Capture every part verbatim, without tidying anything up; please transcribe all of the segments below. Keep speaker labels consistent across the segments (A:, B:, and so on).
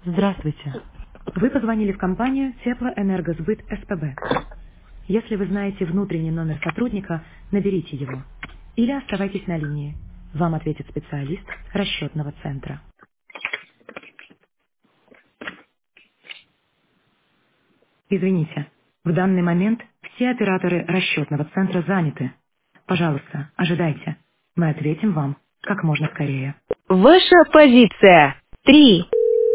A: Здравствуйте. Вы позвонили в компанию Теплоэнергосбыт СПБ. Если вы знаете внутренний номер сотрудника, наберите его. Или оставайтесь на линии. Вам ответит специалист расчетного центра. Извините, в данный момент все операторы расчетного центра заняты. Пожалуйста, ожидайте. Мы ответим вам как можно скорее. Ваша позиция. Три.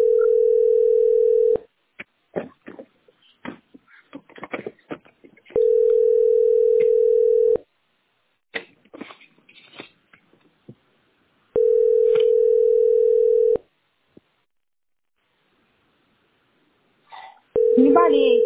B: Не болей.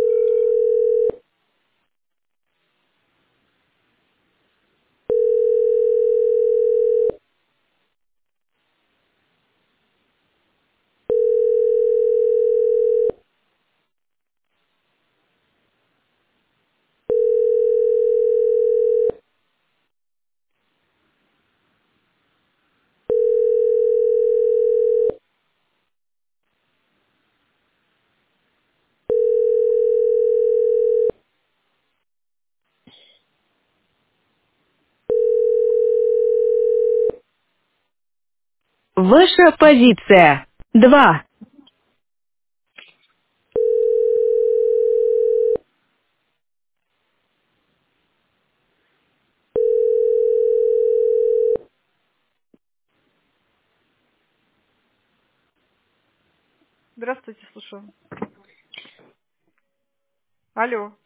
A: Ваша позиция. Два.
B: Здравствуйте, слушаю. Алло.